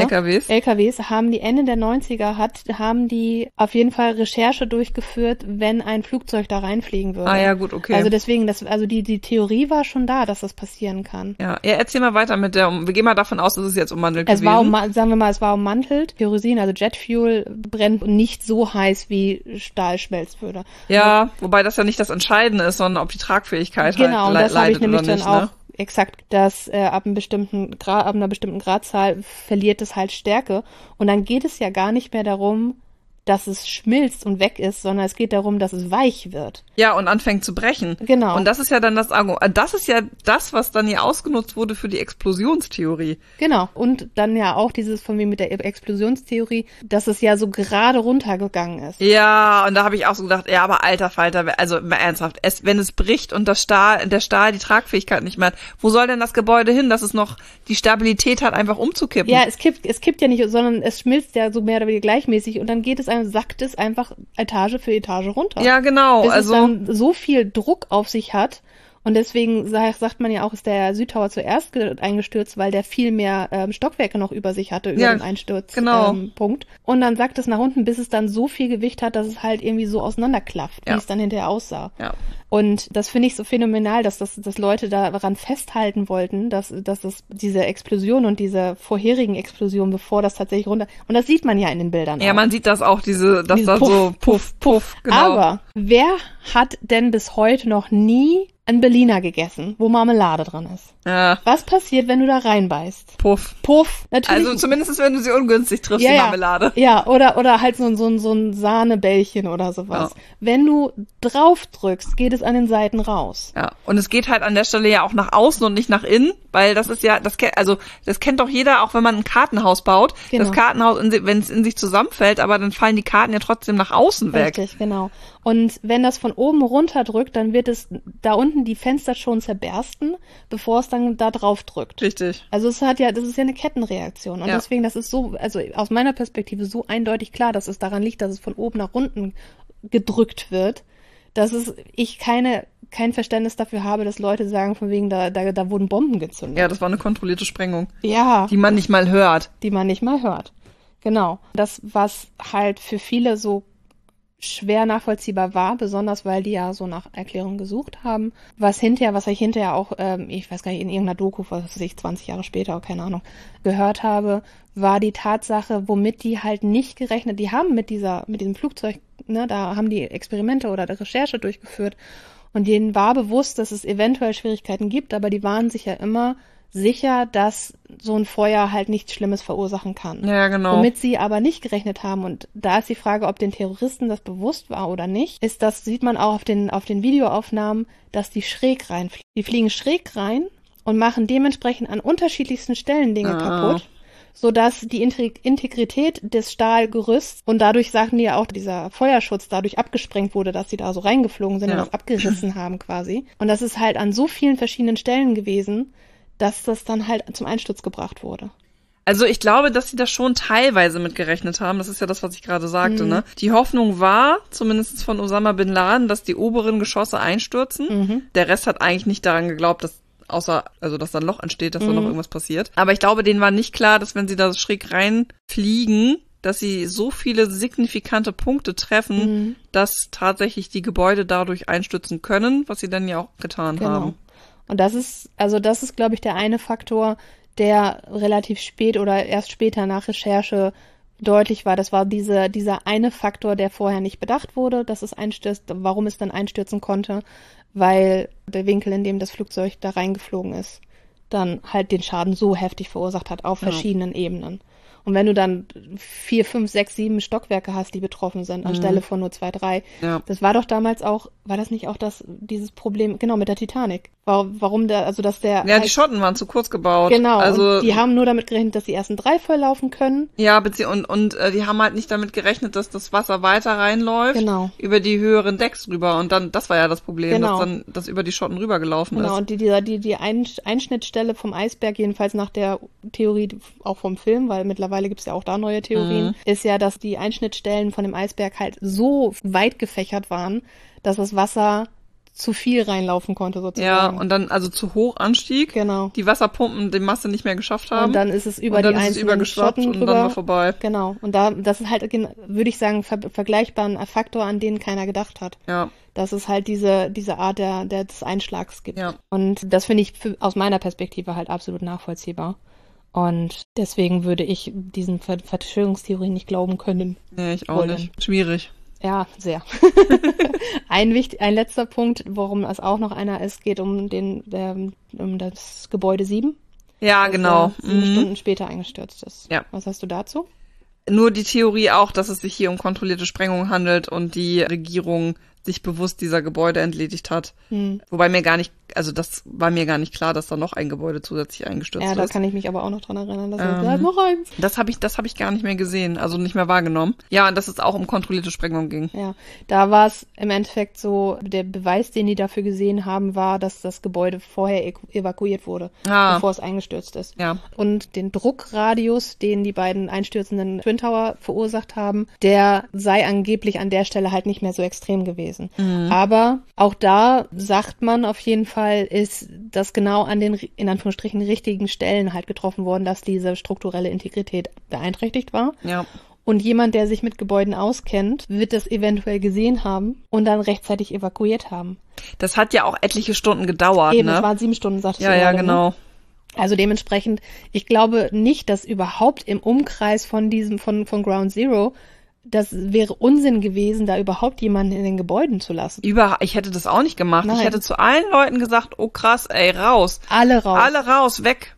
LKWs, haben die Ende der 90er haben die auf jeden Fall Recherche durchgeführt, wenn ein Flugzeug da reinfliegen würde. Ah ja, gut, okay. Also deswegen, die Theorie war schon da, dass das passieren kann. Ja, erzähl mal weiter wir gehen mal davon aus, dass es jetzt ummantelt gewesen. Es war ummantelt. Kerosin, also Jetfuel, brennt nicht so heiß, wie Stahl schmelzen würde. Ja, wobei das ja nicht das Entscheidende ist, sondern ob die Tragfähigkeit genau, halt leidet oder nicht. Genau, das habe ich nämlich dann auch exakt, dass ab einer bestimmten Gradzahl verliert es halt Stärke. Und dann geht es ja gar nicht mehr darum, dass es schmilzt und weg ist, sondern es geht darum, dass es weich wird. Ja, und anfängt zu brechen. Genau. Und das ist ja dann das Argument. Das ist ja das, was dann hier ausgenutzt wurde für die Explosionstheorie. Genau. Und dann ja auch dieses von mir mit der Explosionstheorie, dass es ja so gerade runtergegangen ist. Ja, und da habe ich auch so gedacht, ja, aber alter Falter, also mal ernsthaft, wenn es bricht und der Stahl die Tragfähigkeit nicht mehr hat, wo soll denn das Gebäude hin, dass es noch die Stabilität hat, einfach umzukippen? Ja, es kippt ja nicht, sondern es schmilzt ja so mehr oder weniger gleichmäßig und dann geht es einfach sackt es einfach Etage für Etage runter. Ja, genau. Bis Also es dann so viel Druck auf sich hat. Und deswegen sagt man ja auch, ist der Südtower zuerst eingestürzt, weil der viel mehr Stockwerke noch über sich hatte, über den Einsturzpunkt. Genau. Punkt. Und dann sackt es nach unten, bis es dann so viel Gewicht hat, dass es halt irgendwie so auseinanderklafft, wie es dann hinterher aussah. Ja. Und das finde ich so phänomenal, dass Leute daran festhalten wollten, dass diese Explosion und diese vorherigen Explosionen, bevor das tatsächlich runter... Und das sieht man ja in den Bildern ja, auch. man sieht das auch, dass da Puff, so Puff, genau. Aber wer hat denn bis heute noch nie ein Berliner gegessen, wo Marmelade dran ist? Ja. Was passiert, wenn du da reinbeißt? Puff. Natürlich. Also zumindest, wenn du sie ungünstig triffst, Ja, die ja. Marmelade. Ja, oder halt so ein Sahnebällchen oder sowas. Ja. Wenn du drauf drückst, geht es an den Seiten raus. Ja, und es geht halt an der Stelle ja auch nach außen und nicht nach innen, weil das ist ja, das kennt doch jeder, auch wenn man ein Kartenhaus baut. Genau. Das Kartenhaus, wenn es in sich zusammenfällt, aber dann fallen die Karten ja trotzdem nach außen weg. Richtig, genau. Und wenn das von oben runter drückt, dann wird es da unten die Fenster schon zerbersten, bevor es dann da drauf drückt. Richtig. Also das ist ja eine Kettenreaktion. Und deswegen, das ist so, also aus meiner Perspektive so eindeutig klar, dass es daran liegt, dass es von oben nach unten gedrückt wird, dass ich kein Verständnis dafür habe, dass Leute sagen, von wegen, da wurden Bomben gezündet. Ja, das war eine kontrollierte Sprengung. Ja. Die man nicht mal hört. Genau. Das, was halt für viele so schwer nachvollziehbar war, besonders weil die ja so nach Erklärungen gesucht haben. Was ich hinterher auch, ich weiß gar nicht, in irgendeiner Doku, was ich 20 Jahre später, keine Ahnung, gehört habe, war die Tatsache, womit die halt nicht gerechnet, die haben mit diesem Flugzeug, ne, da haben die Experimente oder Recherche durchgeführt und denen war bewusst, dass es eventuell Schwierigkeiten gibt, aber die waren sich ja immer sicher, dass so ein Feuer halt nichts Schlimmes verursachen kann. Ja, genau. Womit sie aber nicht gerechnet haben, und da ist die Frage, ob den Terroristen das bewusst war oder nicht, sieht man auch auf den Videoaufnahmen, dass die schräg reinfliegen. Die fliegen schräg rein und machen dementsprechend an unterschiedlichsten Stellen Dinge kaputt, sodass die Integrität des Stahlgerüsts, und dadurch sagen die ja auch, dieser Feuerschutz dadurch abgesprengt wurde, dass sie da so reingeflogen sind und das abgerissen haben quasi. Und das ist halt an so vielen verschiedenen Stellen gewesen, dass das dann halt zum Einsturz gebracht wurde. Also ich glaube, dass sie da schon teilweise mit gerechnet haben. Das ist ja das, was ich gerade sagte, ne? Die Hoffnung war, zumindest von Osama Bin Laden, dass die oberen Geschosse einstürzen. Der Rest hat eigentlich nicht daran geglaubt, dass dass da ein Loch entsteht, dass da noch irgendwas passiert. Aber ich glaube, denen war nicht klar, dass wenn sie da schräg reinfliegen, dass sie so viele signifikante Punkte treffen, dass tatsächlich die Gebäude dadurch einstürzen können, was sie dann ja auch getan haben. Und das ist, glaube ich, der eine Faktor, der relativ spät oder erst später nach Recherche deutlich war. Das war dieser eine Faktor, der vorher nicht bedacht wurde, dass es einstürzt, warum es dann einstürzen konnte, weil der Winkel, in dem das Flugzeug da reingeflogen ist, dann halt den Schaden so heftig verursacht hat auf verschiedenen Ebenen. Und wenn du dann 4, 5, 6, 7 Stockwerke hast, die betroffen sind, anstelle von nur 2, 3. Ja. Das war doch damals auch, war das nicht auch dieses Problem, genau, mit der Titanic? Warum dass der... Ja, die Schotten waren zu kurz gebaut. Genau, also, und die haben nur damit gerechnet, dass die ersten 3 volllaufen können. Ja, und die haben halt nicht damit gerechnet, dass das Wasser weiter reinläuft. Genau. Über die höheren Decks rüber. Und dann, das war ja das Problem, dass dann das über die Schotten rübergelaufen ist. Genau, und die Einschnittstelle vom Eisberg, jedenfalls nach der Theorie auch vom Film, weil mittlerweile gibt's ja auch da neue Theorien, ist ja, dass die Einschnittstellen von dem Eisberg halt so weit gefächert waren, dass das Wasser zu viel reinlaufen konnte sozusagen. Ja, und dann also zu hoch anstieg, genau. Die Wasserpumpen die Masse nicht mehr geschafft haben. Und dann ist es über die einzelnen Schotten und dann war vorbei. Genau, und das ist halt, würde ich sagen, vergleichbar ein Faktor, an den keiner gedacht hat. Ja. Dass es halt diese Art des Einschlags gibt. Ja. Und das finde ich aus meiner Perspektive halt absolut nachvollziehbar. Und deswegen würde ich diesen Verschwörungstheorien nicht glauben können. Nee, ich auch nicht. Schwierig. Ja, sehr. Ein letzter Punkt, worum es auch noch einer ist, geht um das Gebäude 7. Ja, genau. 7 Stunden später eingestürzt ist. Ja. Was hast du dazu? Nur die Theorie auch, dass es sich hier um kontrollierte Sprengungen handelt und die Regierung sich bewusst dieser Gebäude entledigt hat. Wobei mir gar nicht also das war mir gar nicht klar, dass da noch ein Gebäude zusätzlich eingestürzt ist. Ja, da kann ich mich aber auch noch dran erinnern, dass er sagt, noch eins. Das habe ich gar nicht mehr gesehen, also nicht mehr wahrgenommen. Ja, und dass es auch um kontrollierte Sprengung ging. Ja, da war es im Endeffekt so, der Beweis, den die dafür gesehen haben, war, dass das Gebäude vorher evakuiert wurde, bevor es eingestürzt ist. Ja. Und den Druckradius, den die beiden einstürzenden Twin Tower verursacht haben, der sei angeblich an der Stelle halt nicht mehr so extrem gewesen. Aber auch da sagt man auf jeden Fall, ist das genau an den, in Anführungsstrichen, richtigen Stellen halt getroffen worden, dass diese strukturelle Integrität beeinträchtigt war. Ja. Und jemand, der sich mit Gebäuden auskennt, wird das eventuell gesehen haben und dann rechtzeitig evakuiert haben. Das hat ja auch etliche Stunden gedauert, Eben, ne? es waren 7 Stunden, sagte ich Ja, gerade, genau. Ne? Also dementsprechend, ich glaube nicht, dass überhaupt im Umkreis von von Ground Zero, das wäre Unsinn gewesen, da überhaupt jemanden in den Gebäuden zu lassen. Ich hätte das auch nicht gemacht. Nein. Ich hätte zu allen Leuten gesagt, oh krass, ey, raus. Alle raus. Alle raus, weg.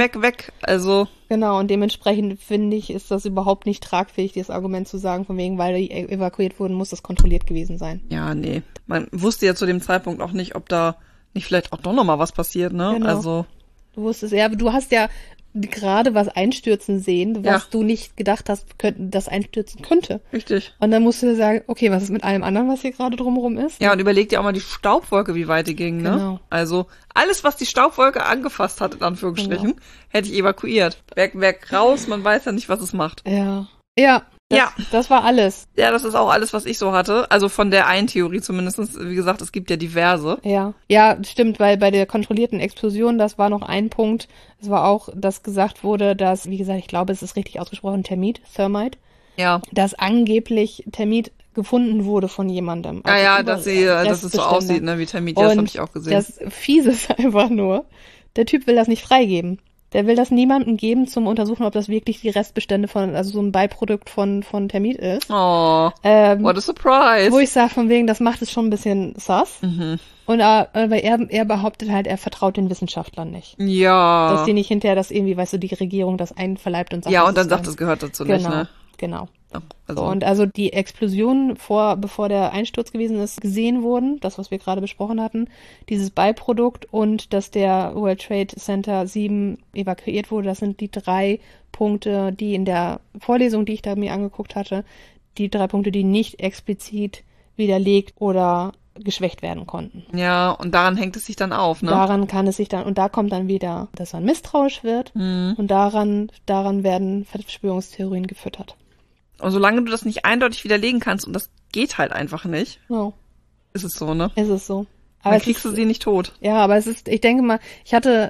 Also. Genau, und dementsprechend finde ich, ist das überhaupt nicht tragfähig, dieses Argument zu sagen, von wegen, weil die evakuiert wurden, muss das kontrolliert gewesen sein. Ja, nee. Man wusste ja zu dem Zeitpunkt auch nicht, ob da nicht vielleicht auch doch nochmal was passiert, ne? Genau. Also. Du wusstest, ja, du hast ja gerade was einstürzen sehen, was du nicht gedacht hast, das einstürzen könnte. Richtig. Und dann musst du sagen, okay, was ist mit allem anderen, was hier gerade drumherum ist? Ja, und überleg dir auch mal die Staubwolke, wie weit die ging, ne? Genau. Also, alles, was die Staubwolke angefasst hat, in Anführungsstrichen, hätte ich evakuiert. Weg raus, man weiß ja nicht, was es macht. Ja. Ja. Das war alles. Ja, das ist auch alles, was ich so hatte. Also von der einen Theorie zumindest. Wie gesagt, es gibt ja diverse. Ja, stimmt, weil bei der kontrollierten Explosion, das war noch ein Punkt. Es war auch, dass gesagt wurde, dass, wie gesagt, ich glaube, es ist richtig ausgesprochen, Thermite. Ja. Dass angeblich Thermit gefunden wurde von jemandem. Also dass es so aussieht, ne, wie Thermit. Ja, das habe ich auch gesehen. Das Fiese ist einfach nur, der Typ will das nicht freigeben. Der will das niemandem geben zum Untersuchen, ob das wirklich die Restbestände also so ein Beiprodukt von Thermit ist. Oh, what a surprise. Wo ich sage, von wegen, das macht es schon ein bisschen sus. Und weil er behauptet halt, er vertraut den Wissenschaftlern nicht. Ja. Dass die nicht hinterher das irgendwie, weißt du, die Regierung das einverleibt und sagt. Ja, und dann sagt, es gehört dazu nicht, ne? Genau. Also. So, und also die Explosionen bevor der Einsturz gewesen ist, gesehen wurden, das, was wir gerade besprochen hatten, dieses Beiprodukt und dass der World Trade Center 7 evakuiert wurde, das sind die 3 Punkte, die in der Vorlesung, die ich da mir angeguckt hatte, die 3 Punkte, die nicht explizit widerlegt oder geschwächt werden konnten. Ja, und daran hängt es sich dann auf, ne? Daran kann es sich dann, und da kommt dann wieder, dass man misstrauisch wird und daran werden Verschwörungstheorien gefüttert. Und solange du das nicht eindeutig widerlegen kannst, und das geht halt einfach nicht, ist es so, ne? Ist es so. Aber dann kriegst du sie nicht tot. Ja, aber es ist, ich denke mal, ich hatte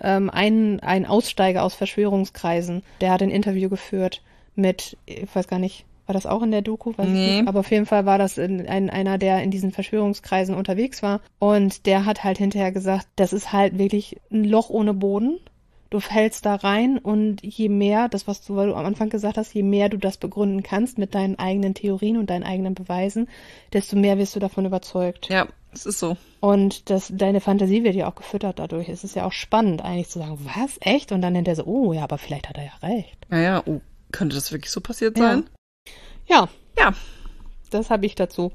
einen Aussteiger aus Verschwörungskreisen, der hat ein Interview geführt mit, ich weiß gar nicht, war das auch in der Doku? Weiß ich nicht. Aber auf jeden Fall war das einer, der in diesen Verschwörungskreisen unterwegs war. Und der hat halt hinterher gesagt, das ist halt wirklich ein Loch ohne Boden. Du fällst da rein und je mehr, weil du am Anfang gesagt hast, je mehr du das begründen kannst mit deinen eigenen Theorien und deinen eigenen Beweisen, desto mehr wirst du davon überzeugt. Ja, es ist so. Und deine Fantasie wird ja auch gefüttert dadurch. Es ist ja auch spannend eigentlich zu sagen, was, echt? Und dann nennt er so, oh ja, aber vielleicht hat er ja recht. Naja, könnte das wirklich so passiert sein? Ja. Ja. Das habe ich dazu.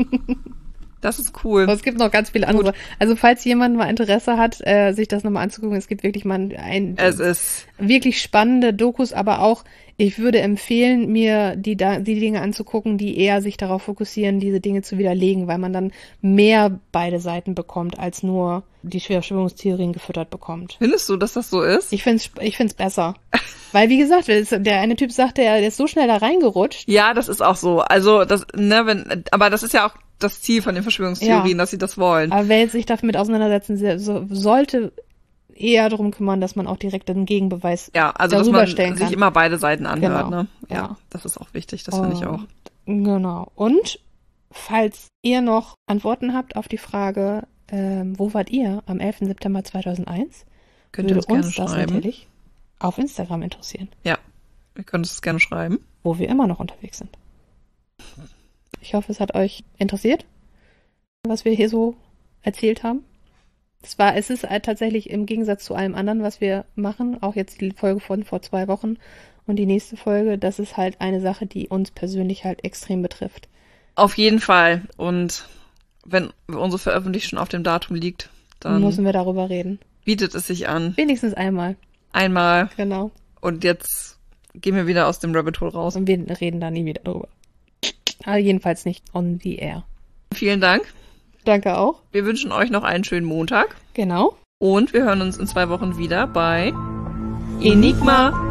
Das ist cool. Aber es gibt noch ganz viele andere. Also falls jemand mal Interesse hat, sich das nochmal anzugucken, es gibt wirklich mal es ist wirklich spannende Dokus, aber auch, ich würde empfehlen, mir die Dinge anzugucken, die eher sich darauf fokussieren, diese Dinge zu widerlegen, weil man dann mehr beide Seiten bekommt, als nur die Verschwörungstheorien gefüttert bekommt. Findest du, dass das so ist? Ich find's besser. Weil, wie gesagt, der eine Typ sagte, er ist so schnell da reingerutscht. Ja, das ist auch so. Also, aber das ist ja auch das Ziel von den Verschwörungstheorien, dass sie das wollen. Aber wer sich damit auseinandersetzen sollte eher darum kümmern, dass man auch direkt einen Gegenbeweis dass man sich immer beide Seiten anhört. Genau. Ne? Ja, das ist auch wichtig, das finde ich auch. Genau. Und falls ihr noch Antworten habt auf die Frage, wo wart ihr am 11. September 2001, könnt ihr würde uns das natürlich auf Instagram interessieren. Ja, ihr könnt es gerne schreiben. Wo wir immer noch unterwegs sind. Ich hoffe, es hat euch interessiert, was wir hier so erzählt haben. Es ist halt tatsächlich im Gegensatz zu allem anderen, was wir machen, auch jetzt die Folge von vor 2 Wochen und die nächste Folge, das ist halt eine Sache, die uns persönlich halt extrem betrifft. Auf jeden Fall. Und wenn unsere Veröffentlichung schon auf dem Datum liegt, dann müssen wir darüber reden. Bietet es sich an. Wenigstens einmal. Einmal. Genau. Und jetzt gehen wir wieder aus dem Rabbit Hole raus. Und wir reden da nie wieder drüber. Aber jedenfalls nicht on the air. Vielen Dank. Danke auch. Wir wünschen euch noch einen schönen Montag. Genau. Und wir hören uns in 2 Wochen wieder bei Enigma.